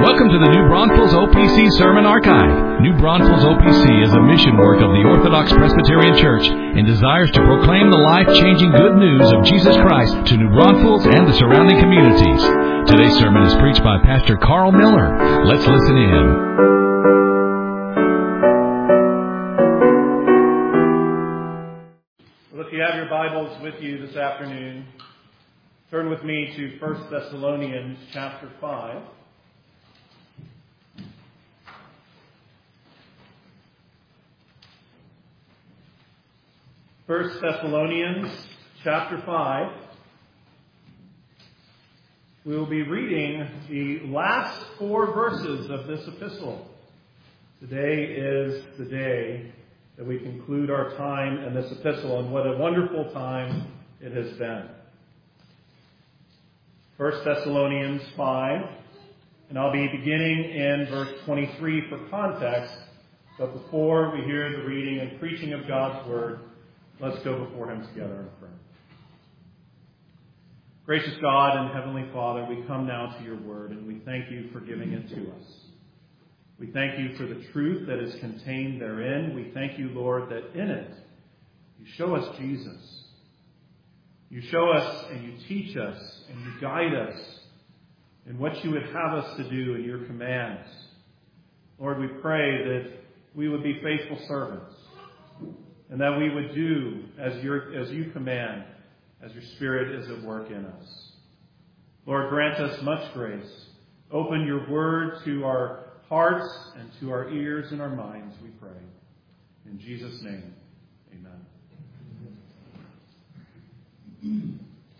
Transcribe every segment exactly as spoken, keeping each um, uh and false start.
Welcome to the New Braunfels O P C Sermon Archive. New Braunfels O P C is a mission work of the Orthodox Presbyterian Church and desires to proclaim the life-changing good news of Jesus Christ to New Braunfels and the surrounding communities. Today's sermon is preached by Pastor Carl Miller. Let's listen in. Well, if you have your Bibles with you this afternoon, turn with me to First Thessalonians chapter five. First Thessalonians chapter five. We will be reading the last four verses of this epistle. Today is the day that we conclude our time in this epistle, and what a wonderful time it has been. First Thessalonians five, and I'll be beginning in verse twenty-three for context, but before we hear the reading and preaching of God's Word, let's go before Him together in prayer. Gracious God and Heavenly Father, we come now to your Word, and we thank you for giving it to us. We thank you for the truth that is contained therein. We thank you, Lord, that in it you show us Jesus. You show us and you teach us and you guide us in what you would have us to do in your commands. Lord, we pray that we would be faithful servants, and that we would do as your as you command, as your Spirit is at work in us. Lord, grant us much grace. Open your word to our hearts and to our ears and our minds, we pray. In Jesus' name, amen.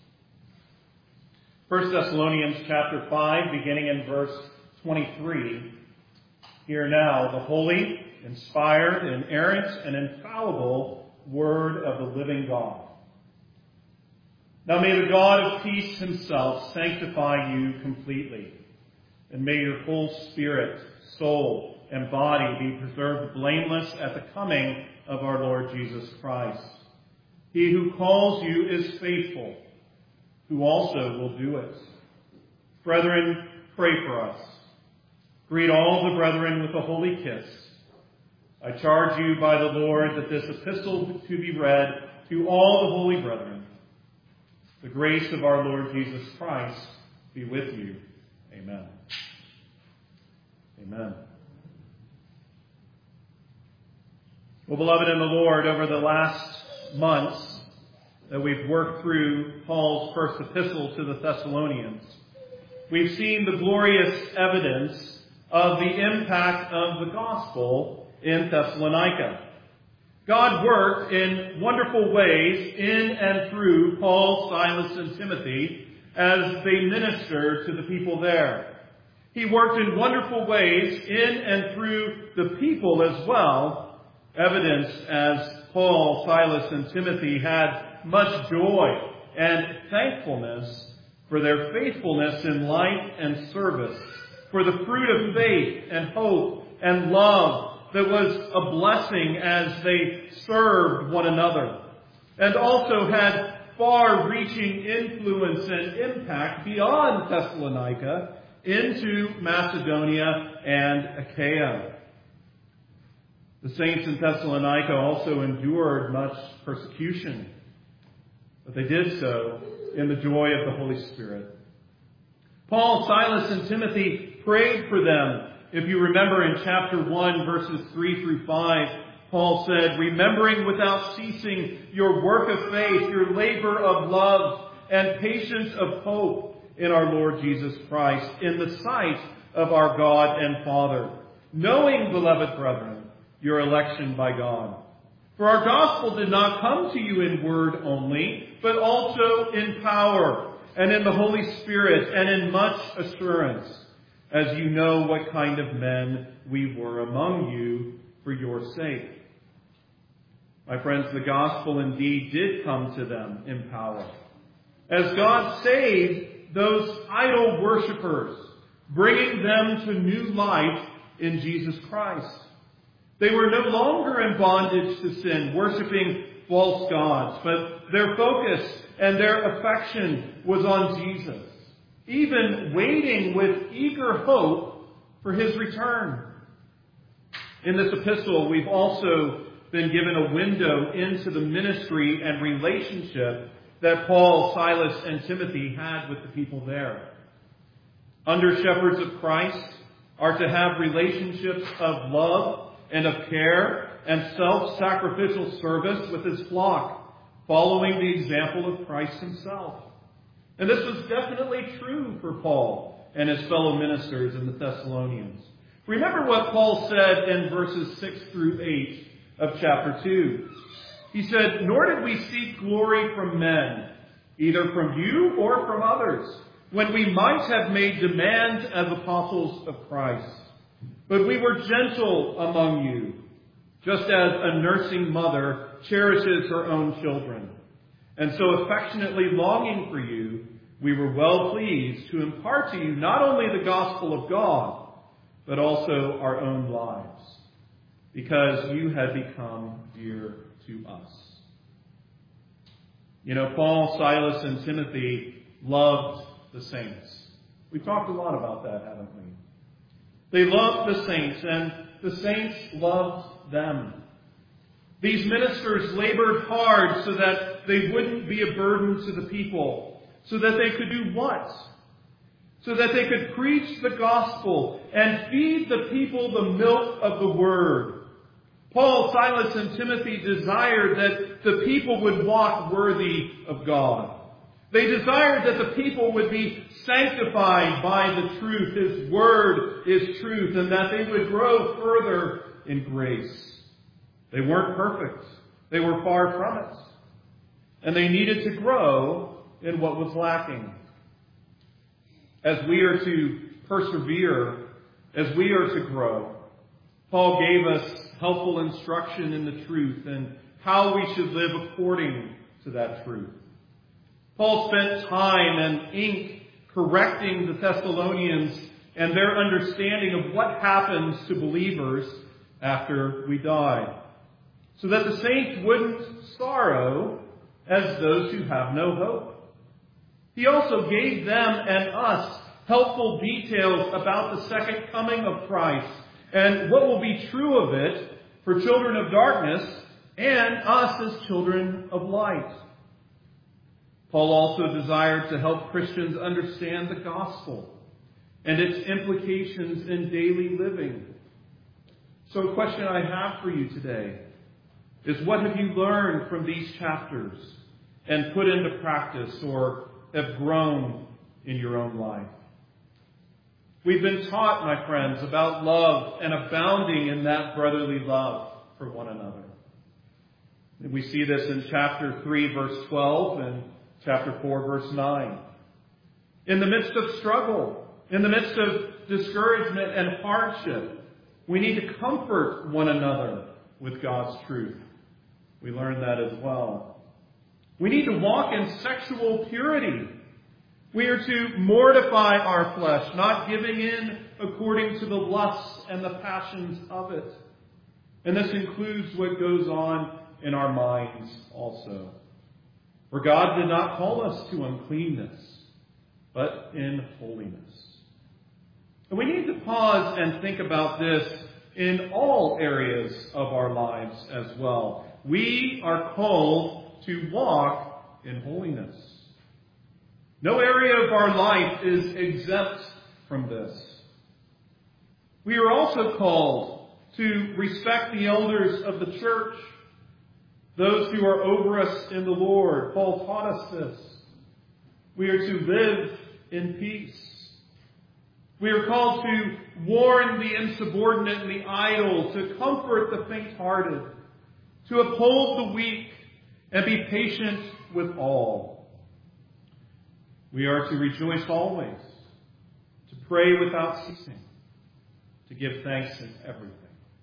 First Thessalonians chapter five, beginning in verse twenty-three. Hear now the holy, inspired, inerrant, and infallible Word of the living God. Now may the God of peace himself sanctify you completely, and may your whole spirit, soul, and body be preserved blameless at the coming of our Lord Jesus Christ. He who calls you is faithful, who also will do it. Brethren, pray for us. Greet all the brethren with a holy kiss. I charge you by the Lord that this epistle to be read to all the holy brethren. The grace of our Lord Jesus Christ be with you. Amen. Amen. Well, beloved in the Lord, over the last months that we've worked through Paul's first epistle to the Thessalonians, we've seen the glorious evidence of the impact of the gospel in Thessalonica. God worked in wonderful ways in and through Paul, Silas, and Timothy as they ministered to the people there. He worked in wonderful ways in and through the people as well, evidenced as Paul, Silas, and Timothy had much joy and thankfulness for their faithfulness in life and service, for the fruit of faith and hope and love that was a blessing as they served one another, and also had far-reaching influence and impact beyond Thessalonica into Macedonia and Achaia. The saints in Thessalonica also endured much persecution, but they did so in the joy of the Holy Spirit. Paul, Silas, and Timothy prayed for them. If you remember in chapter one, verses three through five, Paul said, remembering without ceasing your work of faith, your labor of love, and patience of hope in our Lord Jesus Christ, in the sight of our God and Father, knowing, beloved brethren, your election by God. For our gospel did not come to you in word only, but also in power, and in the Holy Spirit, and in much assurance, as you know what kind of men we were among you for your sake. My friends, the gospel indeed did come to them in power, as God saved those idol worshippers, bringing them to new life in Jesus Christ. They were no longer in bondage to sin, worshiping false gods, but their focus and their affection was on Jesus, even waiting with eager hope for his return. In this epistle, we've also been given a window into the ministry and relationship that Paul, Silas, and Timothy had with the people there. Under shepherds of Christ are to have relationships of love and of care and self-sacrificial service with his flock, following the example of Christ himself. And this was definitely true for Paul and his fellow ministers in the Thessalonians. Remember what Paul said in verses six through eight of chapter two. He said, "Nor did we seek glory from men, either from you or from others, when we might have made demands as apostles of Christ. But we were gentle among you, just as a nursing mother cherishes her own children. And so affectionately longing for you, we were well pleased to impart to you not only the gospel of God, but also our own lives, because you had become dear to us." You know, Paul, Silas, and Timothy loved the saints. We've talked a lot about that, haven't we? They loved the saints, and the saints loved them. These ministers labored hard so that they wouldn't be a burden to the people, so that they could do what? So that they could preach the gospel and feed the people the milk of the word. Paul, Silas, and Timothy desired that the people would walk worthy of God. They desired that the people would be sanctified by the truth. His word is truth, and that they would grow further in grace. They weren't perfect. They were far from it. And they needed to grow in what was lacking. As we are to persevere, as we are to grow, Paul gave us helpful instruction in the truth and how we should live according to that truth. Paul spent time and ink correcting the Thessalonians and their understanding of what happens to believers after we die, so that the saints wouldn't sorrow as those who have no hope. He also gave them and us helpful details about the second coming of Christ and what will be true of it for children of darkness and us as children of light. Paul also desired to help Christians understand the gospel and its implications in daily living. So a question I have for you today is, what have you learned from these chapters and put into practice or have grown in your own life? We've been taught, my friends, about love and abounding in that brotherly love for one another. We see this in chapter three, verse twelve, and chapter four, verse nine. In the midst of struggle, in the midst of discouragement and hardship, we need to comfort one another with God's truth. We learn that as well. We need to walk in sexual purity. We are to mortify our flesh, not giving in according to the lusts and the passions of it. And this includes what goes on in our minds also. For God did not call us to uncleanness, but in holiness. And we need to pause and think about this in all areas of our lives as well. We are called to walk in holiness. No area of our life is exempt from this. We are also called to respect the elders of the church, those who are over us in the Lord. Paul taught us this. We are to live in peace. We are called to warn the insubordinate and the idle, to comfort the faint-hearted, to uphold the weak, and be patient with all. We are to rejoice always, to pray without ceasing, to give thanks in everything.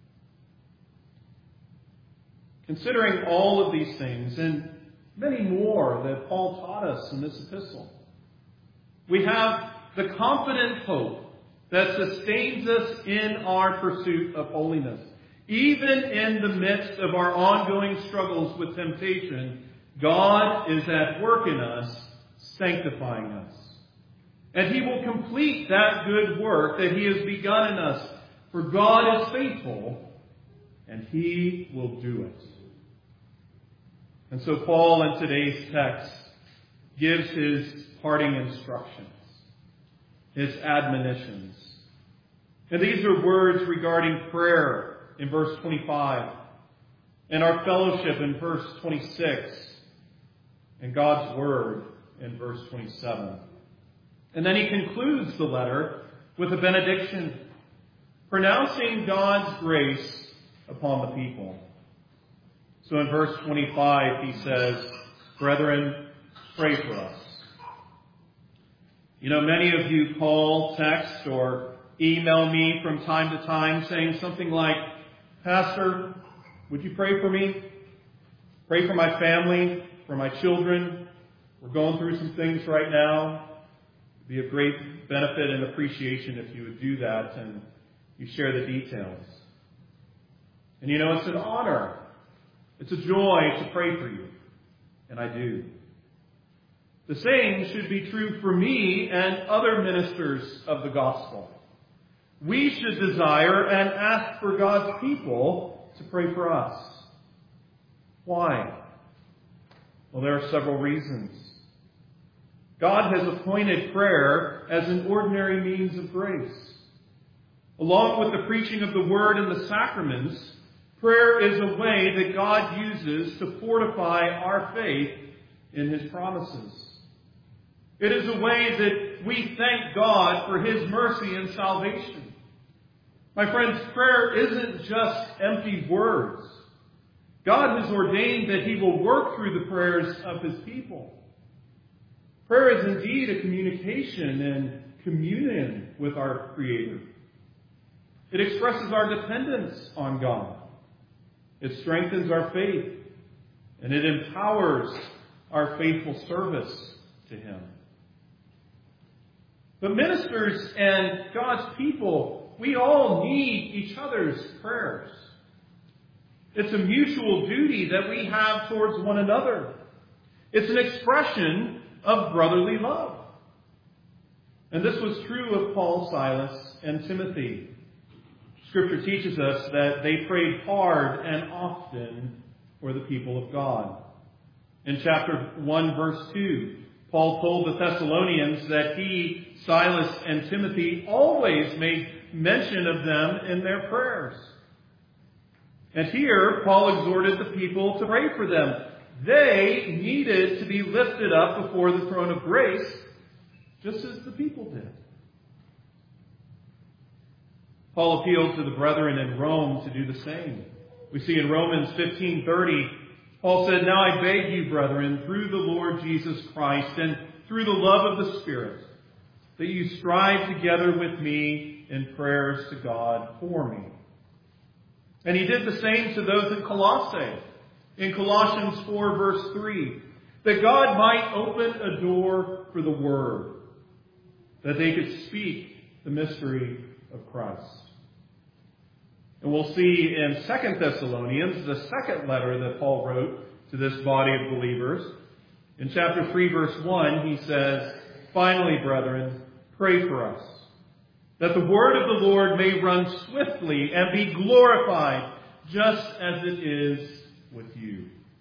Considering all of these things and many more that Paul taught us in this epistle, we have the confident hope that sustains us in our pursuit of holiness. Even in the midst of our ongoing struggles with temptation, God is at work in us, sanctifying us. And He will complete that good work that He has begun in us. For God is faithful, and He will do it. And so Paul in today's text gives his parting instructions, his admonitions. And these are words regarding prayer in verse twenty-five, and our fellowship in verse twenty-six, and God's Word in verse twenty-seven. And then he concludes the letter with a benediction, pronouncing God's grace upon the people. So in verse twenty-five he says, "Brethren, pray for us." You know, many of you call, text, or email me from time to time saying something like, "Pastor, would you pray for me? Pray for my family, for my children. We're going through some things right now." It'd be a great benefit and appreciation if you would do that and you share the details. And you know, it's an honor. It's a joy to pray for you. And I do. The same should be true for me and other ministers of the gospel. We should desire and ask for God's people to pray for us. Why? Well, there are several reasons. God has appointed prayer as an ordinary means of grace. Along with the preaching of the Word and the sacraments, prayer is a way that God uses to fortify our faith in His promises. It is a way that we thank God for His mercy and salvation. My friends, prayer isn't just empty words. God has ordained that He will work through the prayers of His people. Prayer is indeed a communication and communion with our Creator. It expresses our dependence on God. It strengthens our faith, and it empowers our faithful service to Him. But ministers and God's people, we all need each other's prayers. It's a mutual duty that we have towards one another. It's an expression of brotherly love. And this was true of Paul, Silas, and Timothy. Scripture teaches us that they prayed hard and often for the people of God. In chapter one, verse two, Paul told the Thessalonians that he, Silas, and Timothy always made mention of them in their prayers. And here, Paul exhorted the people to pray for them. They needed to be lifted up before the throne of grace, just as the people did. Paul appealed to the brethren in Rome to do the same. We see in Romans fifteen thirty, Paul said, "Now I beg you, brethren, through the Lord Jesus Christ and through the love of the Spirit, that you strive together with me in prayers to God for me." And he did the same to those in Colossae. In Colossians four, verse three, that God might open a door for the Word, that they could speak the mystery of Christ. And we'll see in Second Thessalonians, the second letter that Paul wrote to this body of believers. In chapter three, verse one, he says, "Finally, brethren, pray for us, that the word of the Lord may run swiftly and be glorified, just as it is with you."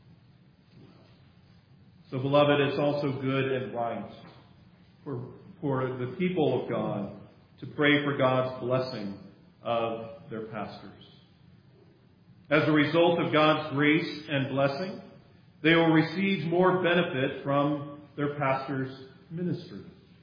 So, beloved, it's also good and right for, for the people of God to pray for God's blessing of their pastors. As a result of God's grace and blessing, they will receive more benefit from their pastor's ministry.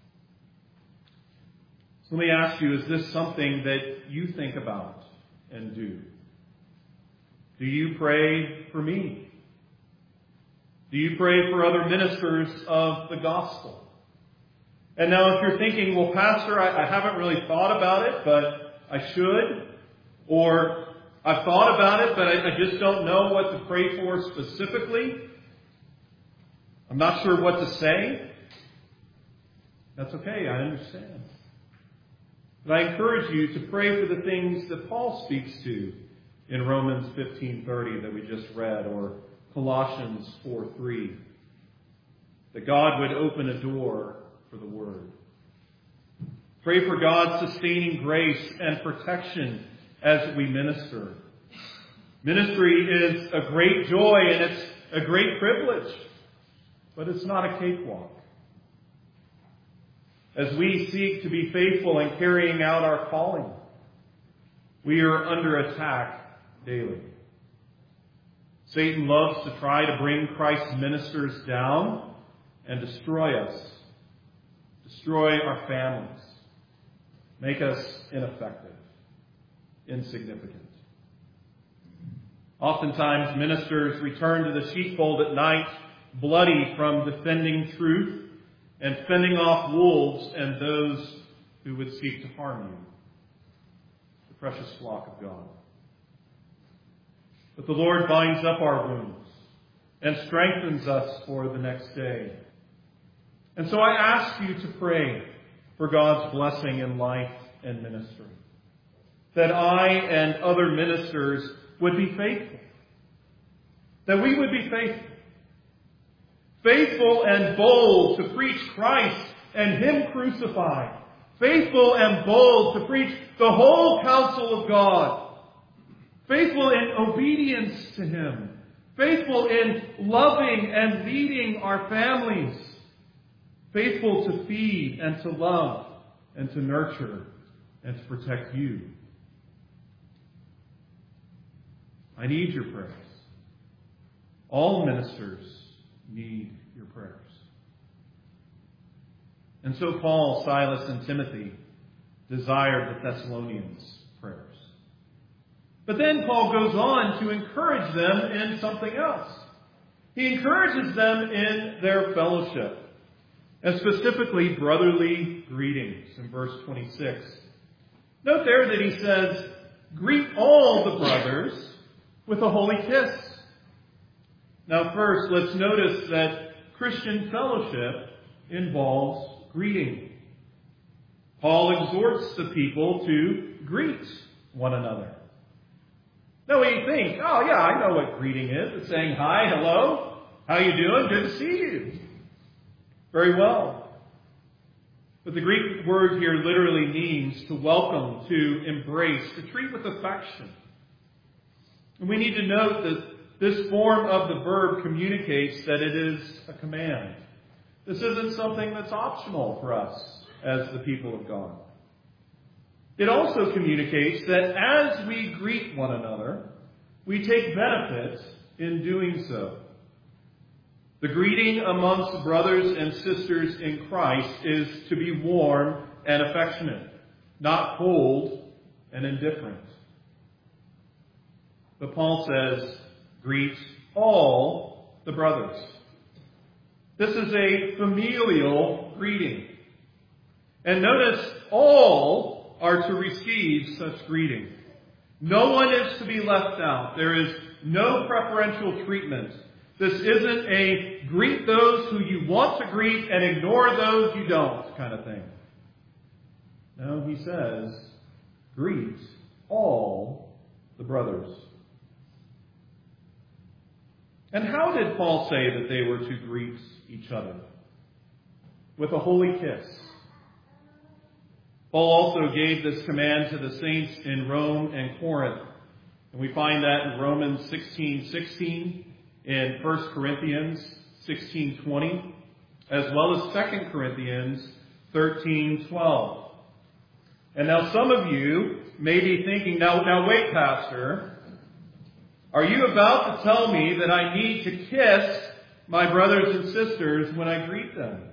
So let me ask you, is this something that you think about and do? Do you pray for me? Do you pray for other ministers of the gospel? And now if you're thinking, well, Pastor, I, I haven't really thought about it, but I should. Or I've thought about it, but I, I just don't know what to pray for specifically. I'm not sure what to say. That's okay, I understand. But I encourage you to pray for the things that Paul speaks to in Romans fifteen thirty that we just read, or Colossians four three. That God would open a door for the Word. Pray for God's sustaining grace and protection as we minister. Ministry is a great joy and it's a great privilege, but it's not a cakewalk. As we seek to be faithful in carrying out our calling, we are under attack daily. Satan loves to try to bring Christ's ministers down and destroy us, destroy our families, make us ineffective, insignificant. Oftentimes, ministers return to the sheepfold at night, bloody from defending truth and fending off wolves and those who would seek to harm you, the precious flock of God. But the Lord binds up our wounds and strengthens us for the next day. And so I ask you to pray for God's blessing in life and ministry, that I and other ministers would be faithful, that we would be faithful, faithful and bold to preach Christ and Him crucified, faithful and bold to preach the whole counsel of God, faithful in obedience to Him, faithful in loving and leading our families, faithful to feed and to love and to nurture and to protect you. I need your prayers. All ministers need your prayers. And so Paul, Silas, and Timothy desired the Thessalonians' prayers. But then Paul goes on to encourage them in something else. He encourages them in their fellowship, and specifically brotherly greetings in verse twenty-six. Note there that he says, "Greet all the brothers with a holy kiss." Now first, let's notice that Christian fellowship involves greeting. Paul exhorts the people to greet one another. Now we think, oh yeah, I know what greeting is. It's saying hi, hello, how you doing? Good to see you. Very well. But the Greek word here literally means to welcome, to embrace, to treat with affection. And we need to note that this form of the verb communicates that it is a command. This isn't something that's optional for us as the people of God. It also communicates that as we greet one another, we take benefit in doing so. The greeting amongst brothers and sisters in Christ is to be warm and affectionate, not cold and indifferent. But Paul says, greet all the brothers. This is a familial greeting. And notice, all are to receive such greeting. No one is to be left out. There is no preferential treatment. This isn't a greet those who you want to greet and ignore those you don't kind of thing. No, he says, greet all the brothers. And how did Paul say that they were to greet each other? With a holy kiss. Paul also gave this command to the saints in Rome and Corinth. And we find that in Romans sixteen sixteen, in First Corinthians sixteen twenty, as well as Second Corinthians thirteen twelve. And now some of you may be thinking, now, now wait, Pastor, are you about to tell me that I need to kiss my brothers and sisters when I greet them?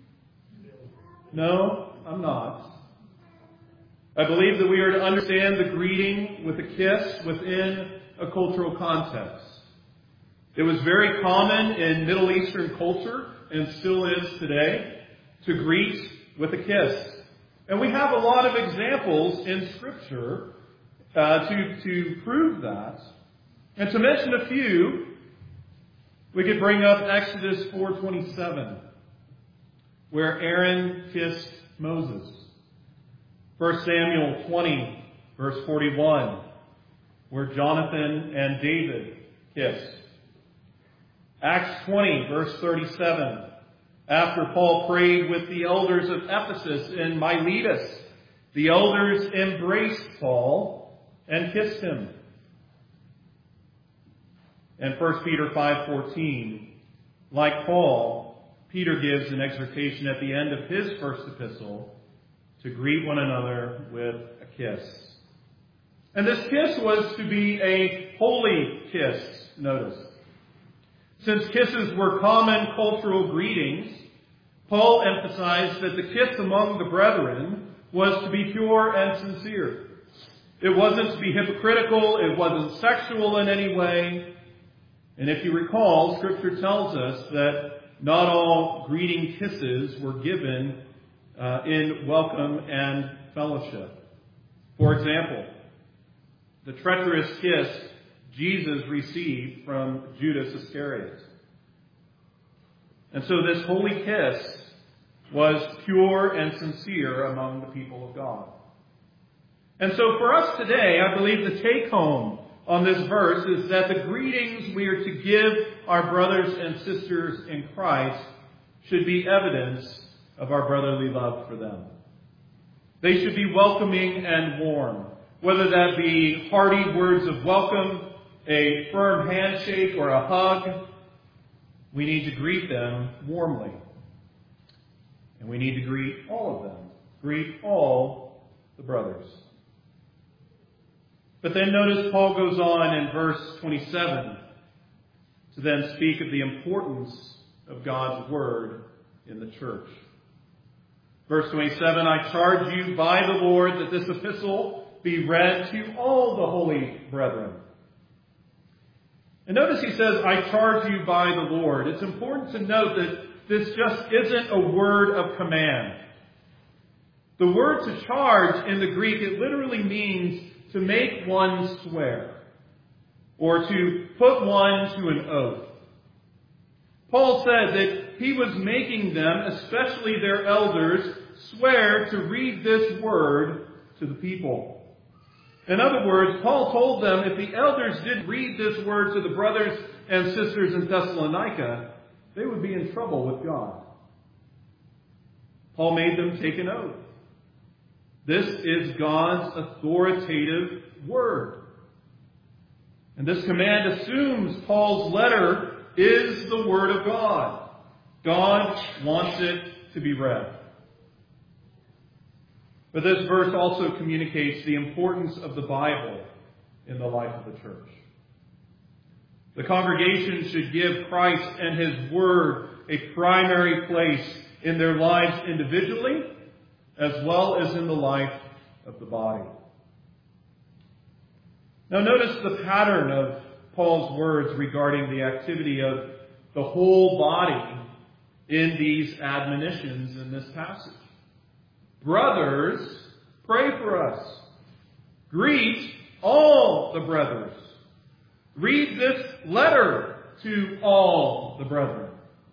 No, I'm not. I believe that we are to understand the greeting with a kiss within a cultural context. It was very common in Middle Eastern culture, and still is today, to greet with a kiss. And we have a lot of examples in Scripture uh, to, to prove that. And to mention a few, we could bring up Exodus four twenty-seven, where Aaron kissed Moses. First Samuel twenty, verse forty-one, where Jonathan and David kissed. Acts twenty, verse thirty-seven, after Paul prayed with the elders of Ephesus in Miletus The elders embraced Paul and kissed him. And First Peter five fourteen, like Paul, Peter gives an exhortation at the end of his first epistle to greet one another with a kiss. And this kiss was to be a holy kiss, notice. Since kisses were common cultural greetings, Paul emphasized that the kiss among the brethren was to be pure and sincere. It wasn't to be hypocritical. It wasn't sexual in any way. And if you recall, Scripture tells us that not all greeting kisses were given uh, in welcome and fellowship. For example, the treacherous kiss Jesus received from Judas Iscariot. And so this holy kiss was pure and sincere among the people of God. And so for us today, I believe the take-home on this verse is that the greetings we are to give our brothers and sisters in Christ should be evidence of our brotherly love for them. They should be welcoming and warm, whether that be hearty words of welcome, a firm handshake, or a hug. We need to greet them warmly. And we need to greet all of them. Greet all the brothers. But then notice Paul goes on in verse twenty-seven to then speak of the importance of God's word in the church. Verse twenty-seven, I charge you by the Lord that this epistle be read to all the holy brethren. And notice he says, I charge you by the Lord. It's important to note that this just isn't a word of command. The word to charge in the Greek, it literally means to make one swear, or to put one to an oath. Paul said that he was making them, especially their elders, swear to read this word to the people. In other words, Paul told them if the elders did read this word to the brothers and sisters in Thessalonica, they would be in trouble with God. Paul made them take an oath. This is God's authoritative word. And this command assumes Paul's letter is the word of God. God wants it to be read. But this verse also communicates the importance of the Bible in the life of the church. The congregation should give Christ and His Word a primary place in their lives individually, as well as in the life of the body. Now notice the pattern of Paul's words regarding the activity of the whole body in these admonitions in this passage. Brothers, pray for us. Greet all the brothers. Read this letter to all the brethren.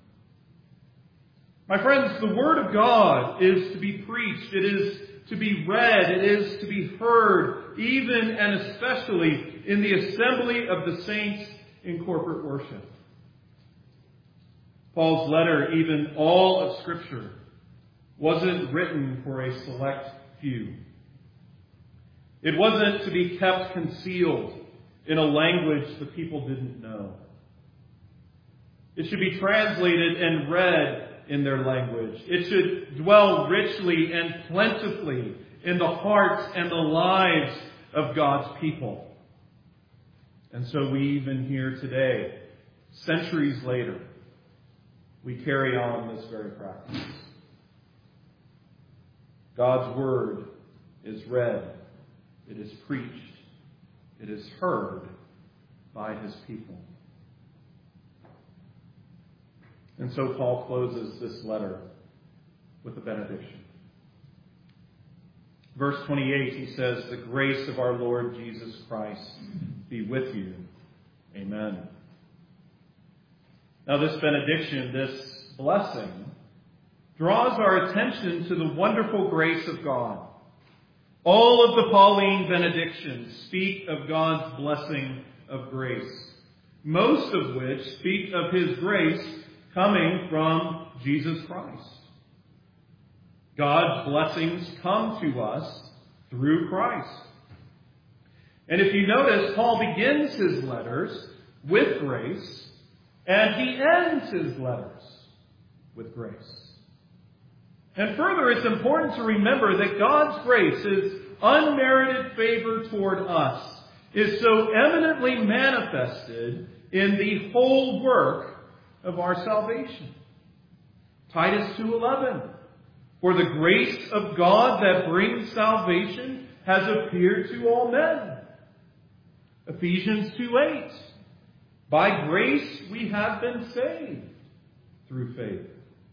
My friends, the Word of God is to be preached. It is to be read. It is to be heard, even and especially in the assembly of the saints in corporate worship. Paul's letter, even all of Scripture, wasn't written for a select few. It wasn't to be kept concealed in a language the people didn't know. It should be translated and read in their language. It should dwell richly and plentifully in the hearts and the lives of God's people. And so we even here today, centuries later, we carry on this very practice. God's Word is read, it is preached, it is heard by His people. And so Paul closes this letter with a benediction. Verse twenty-eight, he says, the grace of our Lord Jesus Christ be with you. Amen. Now this benediction, this blessing, draws our attention to the wonderful grace of God. All of the Pauline benedictions speak of God's blessing of grace, most of which speak of His grace coming from Jesus Christ. God's blessings come to us through Christ. And if you notice, Paul begins his letters with grace, and he ends his letters with grace. And further, it's important to remember that God's grace, His unmerited favor toward us, is so eminently manifested in the whole work of our salvation. Titus two eleven, for the grace of God that brings salvation has appeared to all men. Ephesians two eight, by grace we have been saved through faith.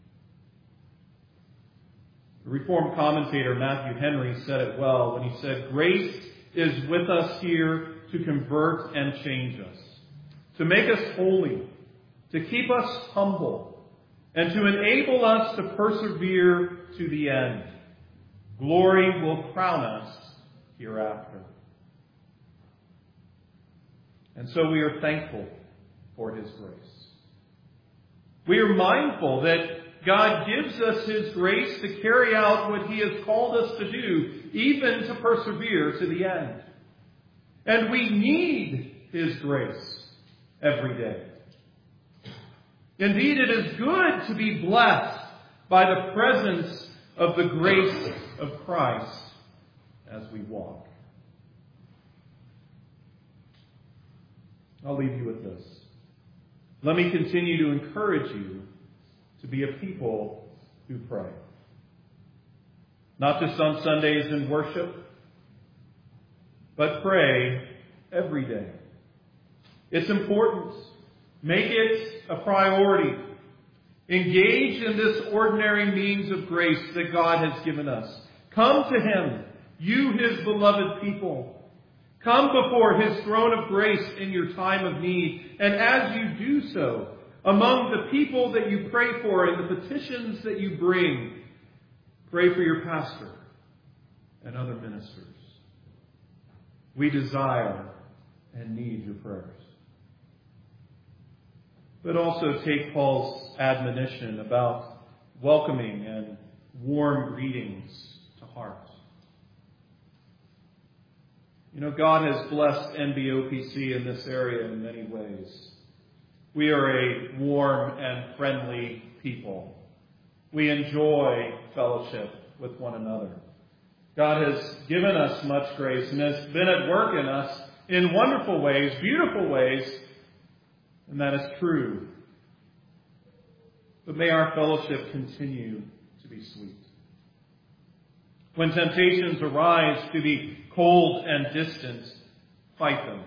The Reformed commentator Matthew Henry said it well when he said, grace is with us here to convert and change us, to make us holy, to keep us humble, and to enable us to persevere to the end. Glory will crown us hereafter. And so we are thankful for His grace. We are mindful that God gives us His grace to carry out what He has called us to do, even to persevere to the end. And we need His grace every day. Indeed, it is good to be blessed by the presence of the grace of Christ as we walk. I'll leave you with this. Let me continue to encourage you to be a people who pray. Not just on Sundays in worship, but pray every day. It's important. Make it a priority. Engage in this ordinary means of grace that God has given us. Come to Him, you His beloved people. Come before His throne of grace in your time of need. And as you do so, among the people that you pray for and the petitions that you bring, pray for your pastor and other ministers. We desire and need your prayers. But also take Paul's admonition about welcoming and warm greetings to heart. You know, God has blessed N B O P C in this area in many ways. We are a warm and friendly people. We enjoy fellowship with one another. God has given us much grace and has been at work in us in wonderful ways, beautiful ways, and that is true. But may our fellowship continue to be sweet. When temptations arise to be cold and distant, fight them.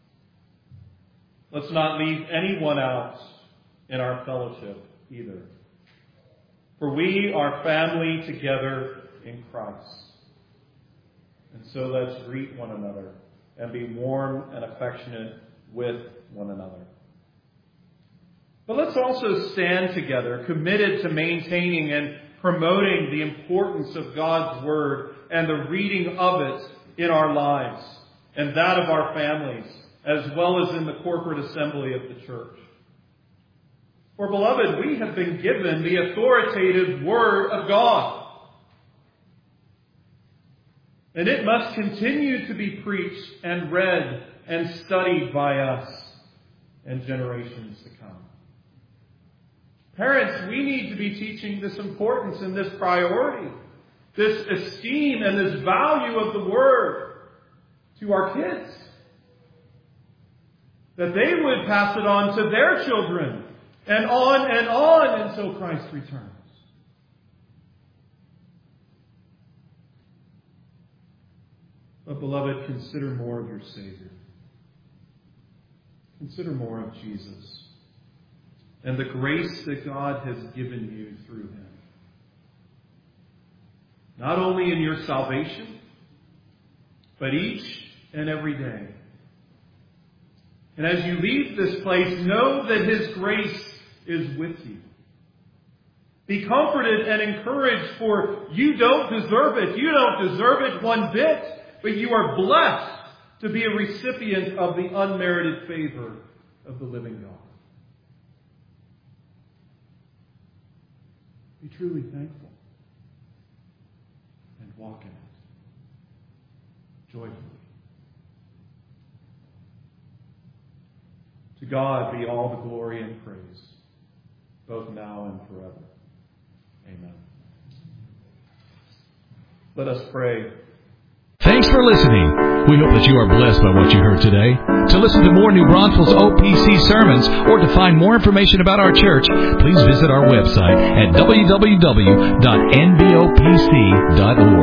Let's not leave anyone out in our fellowship either. For we are family together in Christ. And so let's greet one another and be warm and affectionate with one another. But let's also stand together, committed to maintaining and promoting the importance of God's Word and the reading of it in our lives and that of our families, as well as in the corporate assembly of the church. For, beloved, we have been given the authoritative Word of God. And it must continue to be preached and read and studied by us and generations to come. Parents, we need to be teaching this importance and this priority, this esteem and this value of the Word to our kids, that they would pass it on to their children, and on and on until Christ returns. But, beloved, consider more of your Savior. Consider more of Jesus and the grace that God has given you through Him. Not only in your salvation, but each and every day. And as you leave this place, know that His grace is with you. Be comforted and encouraged, for you don't deserve it. You don't deserve it one bit, but you are blessed to be a recipient of the unmerited favor of the living God. Be truly thankful. walk in it joyfully. To God be all the glory and praise, both now and forever. Amen. Let us pray. Thanks for listening. We hope that you are blessed by what you heard today. To listen to more New Braunfels O P C sermons or to find more information about our church, please visit our website at w w w dot n b o p c dot org.